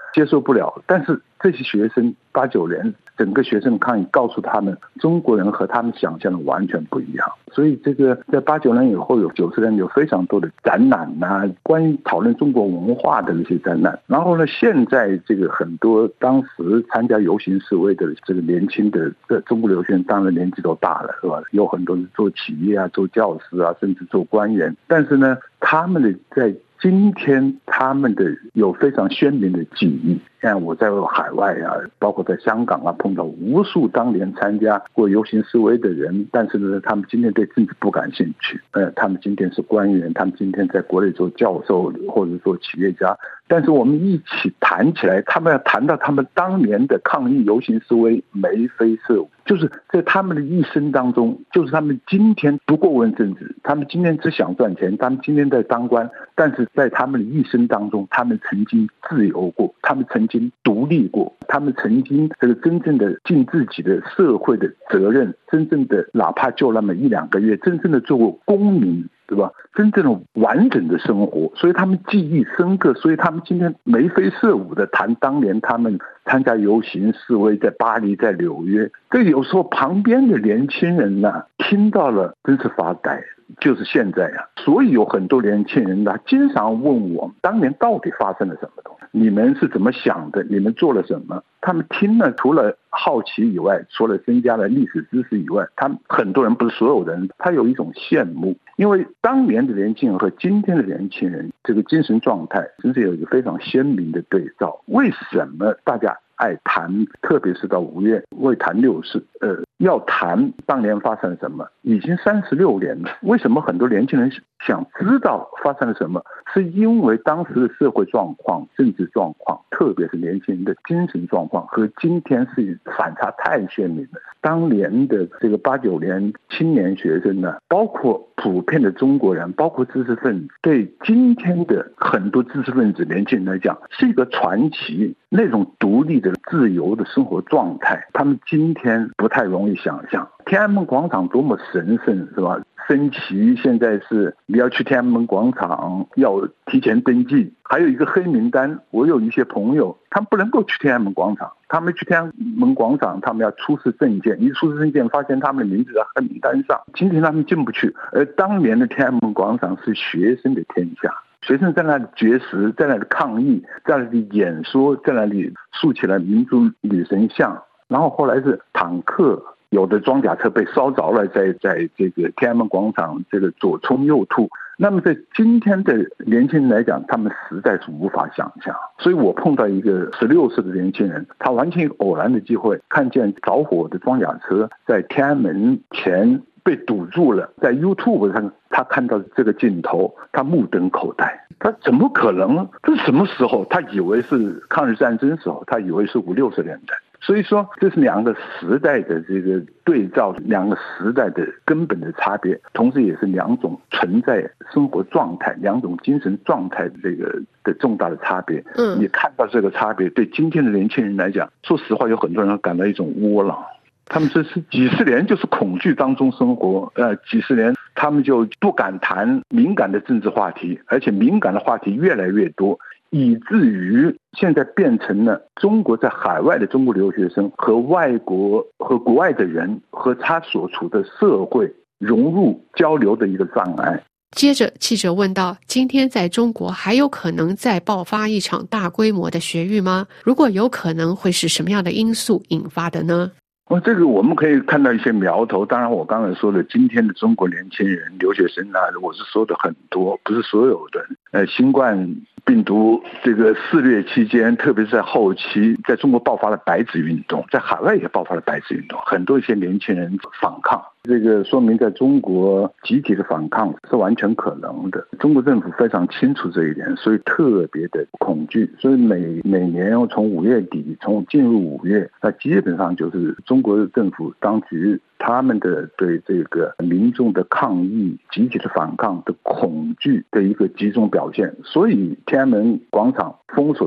接受不了。但是这些学生89年整个学生抗议告诉他们，中国人和他们想象的完全不一样。所以这个在89年以后有90年有非常多的展览关于讨论中国文化的那些展览。然后呢，现在这个很多当时参加游行示威的这个年轻的中国留学生，当然年纪都大了，是吧？有很多是做企业啊，做教师啊，甚至做官员。但是呢，他们的在今天他们的有非常鲜明的记忆。像我在海外啊，包括在香港啊，碰到无数当年参加过游行示威的人，但是呢，他们今天对政治不感兴趣。他们今天是官员，他们今天在国内做教授或者做企业家。但是我们一起谈起来，他们要谈到他们当年的抗议游行示威眉飞色舞，就是在他们的一生当中，就是他们今天不过问政治，他们今天只想赚钱，他们今天在当官，但是在他们的一生当中，他们曾经自由过，他们曾经独立过，他们曾经这个真正的尽自己的社会的责任，真正的哪怕就那么1-2个月，真正的做过公民，对吧？真正的完整的生活，所以他们记忆深刻，所以他们今天眉飞色舞的谈当年他们参加游行示威，在巴黎，在纽约。这有时候旁边的年轻人呢，听到了真是发呆。就是现在啊，所以有很多年轻人呢，经常问我当年到底发生了什么东西，你们是怎么想的，你们做了什么。他们听了，除了好奇以外，除了增加了历史知识以外，他们很多人，不是所有人，他有一种羡慕。因为当年的年轻人和今天的年轻人这个精神状态真是有一个非常鲜明的对照。为什么大家爱谈，特别是到5月为谈60，要谈当年发生了什么，已经36年了。为什么很多年轻人想知道发生了什么？是因为当时的社会状况、政治状况，特别是年轻人的精神状况和今天是反差太鲜明了。当年的这个89年青年学生呢，包括普遍的中国人，包括知识分子，对今天的很多知识分子年轻人来讲是一个传奇。那种独立的自由的生活状态，他们今天不太容易想象。天安门广场多么神圣，是吧？升旗现在是你要去天安门广场要提前登记，还有一个黑名单。我有一些朋友，他们不能够去天安门广场，他们去天安门广场，他们要出示证件，一出示证件发现他们的名字在黑名单上，今天他们进不去。而当年的天安门广场是学生的天下。学生在那里绝食，在那里抗议，在那里演说，在那里竖起了民族女神像。然后后来是坦克，有的装甲车被烧着了，在这个天安门广场这个左冲右突。那么在今天的年轻人来讲，他们实在是无法想象。所以我碰到一个16岁的年轻人，他完全偶然的机会看见着火的装甲车在天安门前被堵住了，在 YouTube 上他看到这个镜头，他目瞪口呆。他怎么可能？这是什么时候？他以为是抗日战争时候，他以为是50、60年代。所以说，这是两个时代的这个对照，两个时代的根本的差别，同时也是两种存在生活状态、两种精神状态的这个的重大的差别。你看到这个差别，对今天的年轻人来讲，说实话，有很多人感到一种窝囊。他们这是几十年就是恐惧当中生活，几十年他们就不敢谈敏感的政治话题，而且敏感的话题越来越多，以至于现在变成了中国在海外的中国留学生和外国和国外的人和他所处的社会融入交流的一个障碍。 接着记者问到，今天在中国还有可能再爆发一场大规模的学运吗？如果有可能，会是什么样的因素引发的呢？ 这个我们可以看到一些苗头。当然我刚才说的今天的中国年轻人留学生啊，我是说的很多，不是所有的。新冠病毒这个肆虐期间，特别是在后期，在中国爆发了白纸运动，在海外也爆发了白纸运动，很多一些年轻人反抗。这个说明在中国集体的反抗是完全可能的。中国政府非常清楚这一点，所以特别的恐惧。所以每年从5月底，从进入5月，那基本上就是中国政府当局他们的对这个民众的抗议、集体的反抗的恐惧的一个集中表现。所以天安门广场封锁的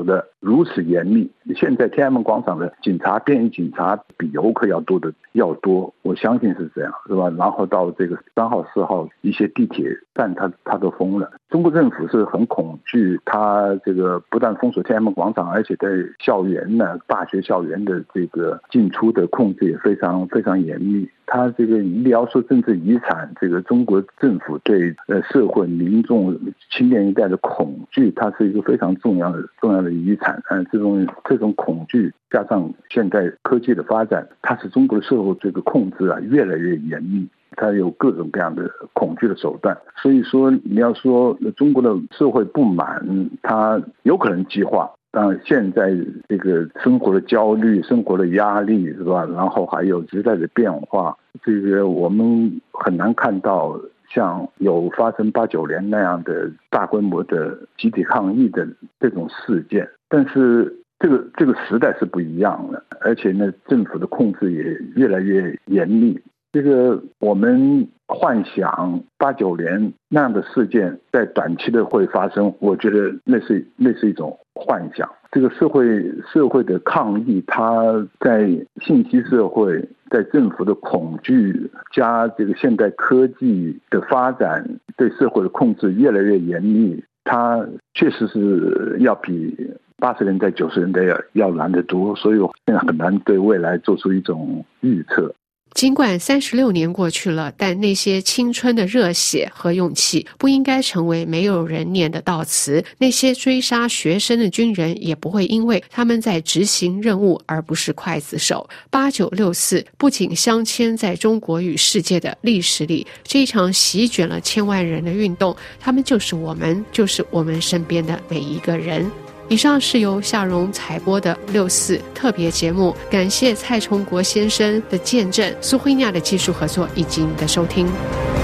如此严密。现在天安门广场的警察、便衣警察比游客要多，我相信是这样，是吧？然后到这个3号、4号一些地铁站，它都封了。中国政府是很恐惧，它这个不但封锁天安门广场，而且在校园呢、大学校园的这个进出的控制也非常非常严密。它这个你要说政治遗产，这个中国政府对社会民众青年一代的恐惧，它是一个非常重要的遗产。这种恐惧加上现在科技的发展，它使中国的社会这个控制越来越严密。它有各种各样的恐惧的手段，所以说你要说中国的社会不满，它有可能激化。当然，现在这个生活的焦虑、生活的压力，是吧？然后还有时代的变化，这个我们很难看到像有发生89年那样的大规模的集体抗议的这种事件。但是这个时代是不一样的，而且呢，政府的控制也越来越严密。这个我们幻想89年那样的事件在短期的会发生，我觉得那是一种幻想。这个社会的抗议，它在信息社会，在政府的恐惧加这个现代科技的发展，对社会的控制越来越严密，它确实是要比80年代、90年代要难得多，所以我现在很难对未来做出一种预测。 尽管36年过去了，但那些青春的热血和勇气不应该成为没有人念的悼词。那些追杀学生的军人也不会因为他们在执行任务而不是刽子手。8964不仅镶嵌在中国与世界的历史里，这一场席卷了千万人的运动，他们就是我们身边的每一个人。以上是由夏蓉采播的64特别节目，感谢蔡崇国先生的见证，苏慧亚的技术合作以及你的收听。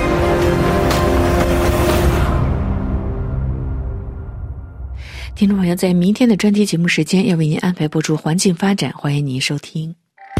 听众朋友，在明天的专题节目时间要为您安排播出环境发展，欢迎您收听。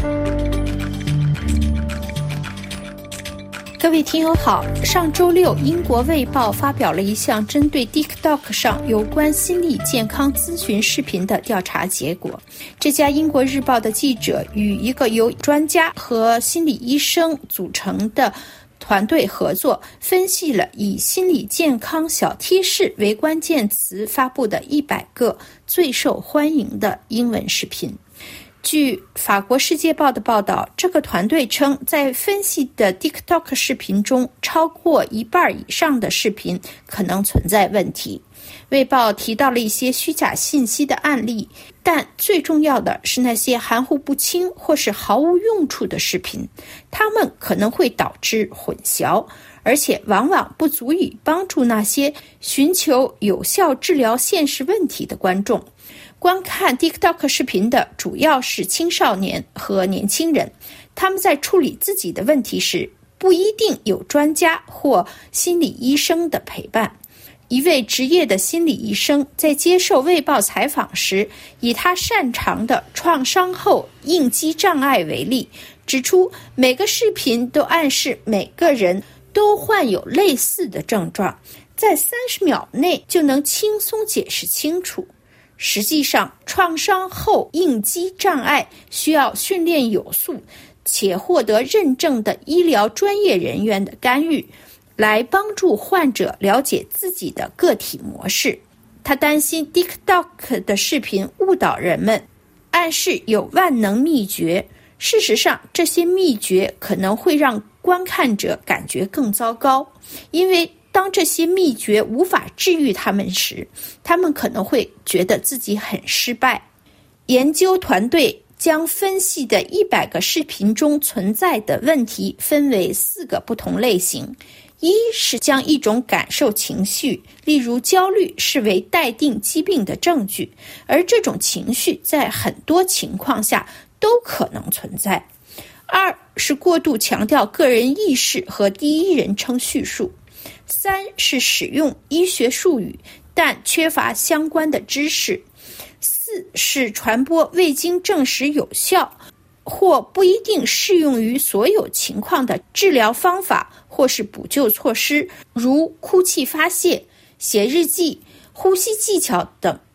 各位听友好，上周六，英国《卫报》发表了一项针对 TikTok 上有关心理健康咨询视频的调查结果。这家英国日报的记者与一个由专家和心理医生组成的团队合作，分析了以心理健康小贴士为关键词发布的100个最受欢迎的英文视频。据法国《世界报》的报道，这个团队称，在分析的 TikTok 视频中，超过一半以上的视频可能存在问题。卫报提到了一些虚假信息的案例，但最重要的是那些含糊不清或是毫无用处的视频，它们可能会导致混淆，而且往往不足以帮助那些寻求有效治疗现实问题的观众。观看 TikTok 视频的主要是青少年和年轻人，他们在处理自己的问题时，不一定有专家或心理医生的陪伴。一位职业的心理医生在接受《卫报》采访时，以他擅长的创伤后应激障碍为例，指出每个视频都暗示每个人都患有类似的症状，在30秒内就能轻松解释清楚。实际上，创伤后应激障碍需要训练有素且获得认证的医疗专业人员的干预，来帮助患者了解自己的个体模式。他担心 TikTok 的视频误导人们，暗示有万能秘诀。事实上，这些秘诀可能会让观看者感觉更糟糕，因为当这些秘诀无法治愈他们时，他们可能会觉得自己很失败。研究团队将分析的100个视频中存在的问题分为4个不同类型。一是将一种感受情绪，例如焦虑，视为待定疾病的证据，而这种情绪在很多情况下都可能存在。2是过度强调个人意识和第一人称叙述。3是使用医学术语，但缺乏相关的知识。4是传播未经证实有效或不一定适用于所有情况的治疗方法或是补救措施，如哭泣发泄、写日记、呼吸技巧等。在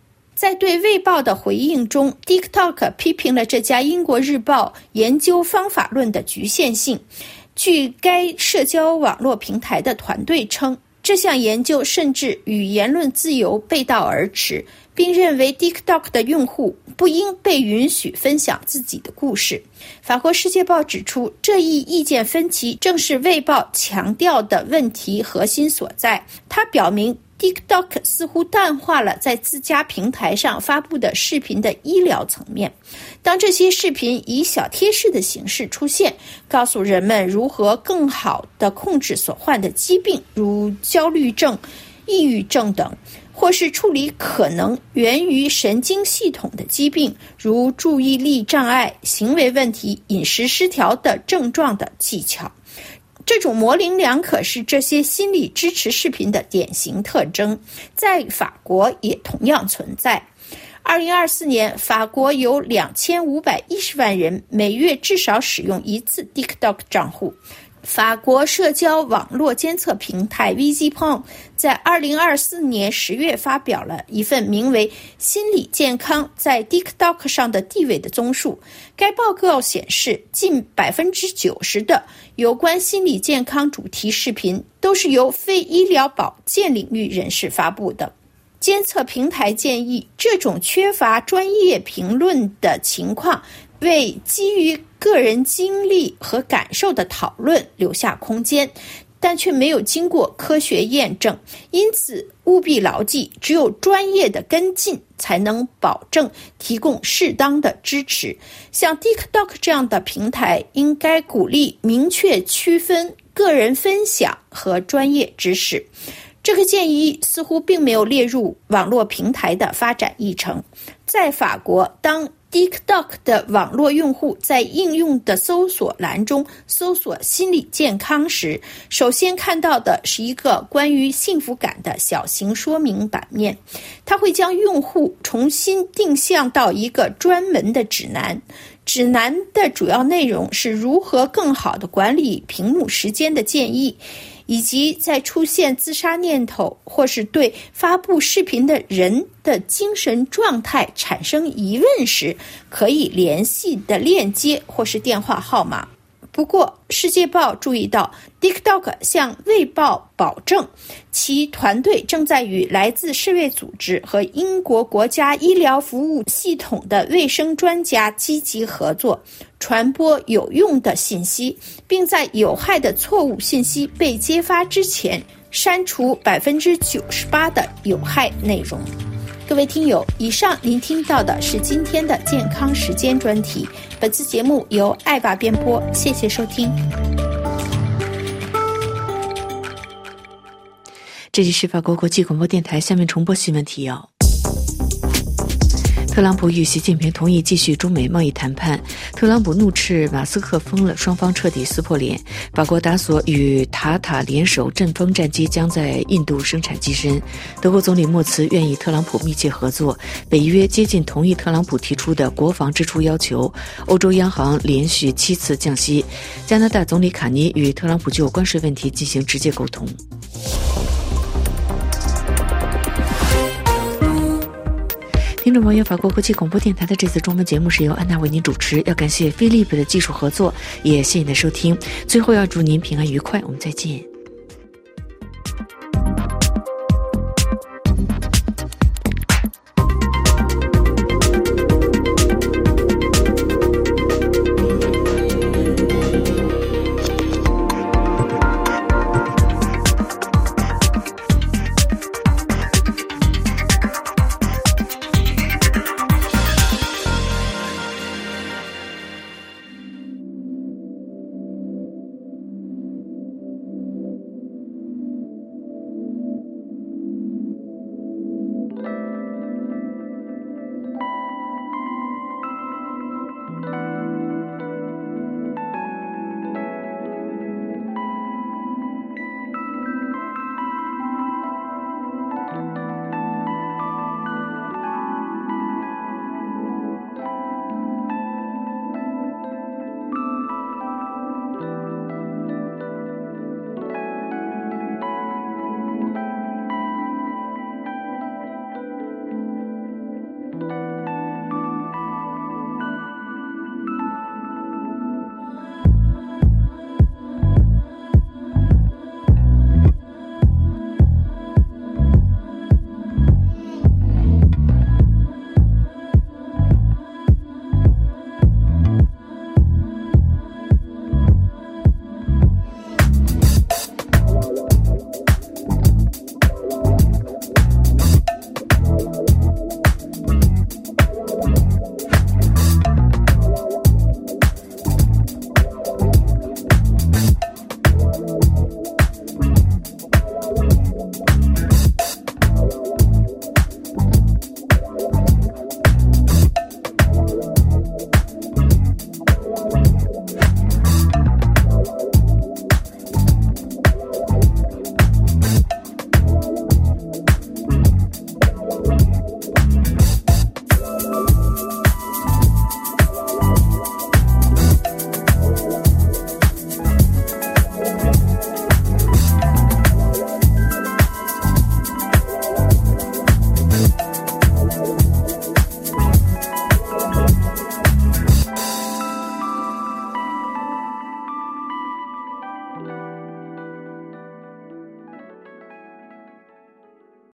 在对《卫报》的回应中 ，TikTok 批评了这家英国日报研究方法论的局限性。据该社交网络平台的团队称，这项研究甚至与言论自由背道而驰，并认为 TikTok 的用户不应被允许分享自己的故事。法国《世界报》指出，这一意见分歧正是《卫报》强调的问题核心所在。它表明TikTok 似乎淡化了在自家平台上发布的视频的医疗层面。当这些视频以小贴士的形式出现，告诉人们如何更好地控制所患的疾病，如焦虑症、抑郁症等，或是处理可能源于神经系统的疾病，如注意力障碍、行为问题、饮食失调的症状的技巧。这种模棱两可是这些心理支持视频的典型特征，在法国也同样存在。2024年，法国有2510万人每月至少使用一次 TikTok 账户。法国社交网络监测平台 VZPON 在2024年10月发表了一份名为《心理健康在 TikTok 上的地位》的综述。该报告显示，近90%的有关心理健康主题视频都是由非医疗保健领域人士发布的。监测平台建议，这种缺乏专业评论的情况为基于个人经历和感受的讨论留下空间，但却没有经过科学验证。因此务必牢记，只有专业的跟进才能保证提供适当的支持。像 TikTok 这样的平台应该鼓励明确区分个人分享和专业知识。这个建议似乎并没有列入网络平台的发展议程。在法国，当TikTok 的网络用户在应用的搜索栏中搜索心理健康时，首先看到的是一个关于幸福感的小型说明版面。它会将用户重新定向到一个专门的指南。指南的主要内容是如何更好地管理屏幕时间的建议，以及在出现自杀念头或是对发布视频的人的精神状态产生疑问时可以联系的链接或是电话号码。不过，《世界报》注意到 TikTok 向《卫报》保证，其团队正在与来自世卫组织和英国国家医疗服务系统的卫生专家积极合作，传播有用的信息，并在有害的错误信息被揭发之前删除 98% 的有害内容。各位听友，以上您听到的是今天的健康时间专题。本次节目由爱爸编播，谢谢收听。 这里是法国国际广播电台，下面重播新闻提要。特朗普与习近平同意继续中美贸易谈判，特朗普怒斥马斯克疯了，双方彻底撕破脸。法国达索与塔塔联手，阵风战机将在印度生产机身。德国总理默茨愿与特朗普密切合作，北约接近同意特朗普提出的国防支出要求。欧洲央行连续7次降息。加拿大总理卡尼与特朗普就关税问题进行直接沟通。听众朋友，法国国际广播电台的这次中文节目是由安娜为您主持，要感谢飞利浦的技术合作，也谢谢您的收听。最后要祝您平安愉快，我们再见。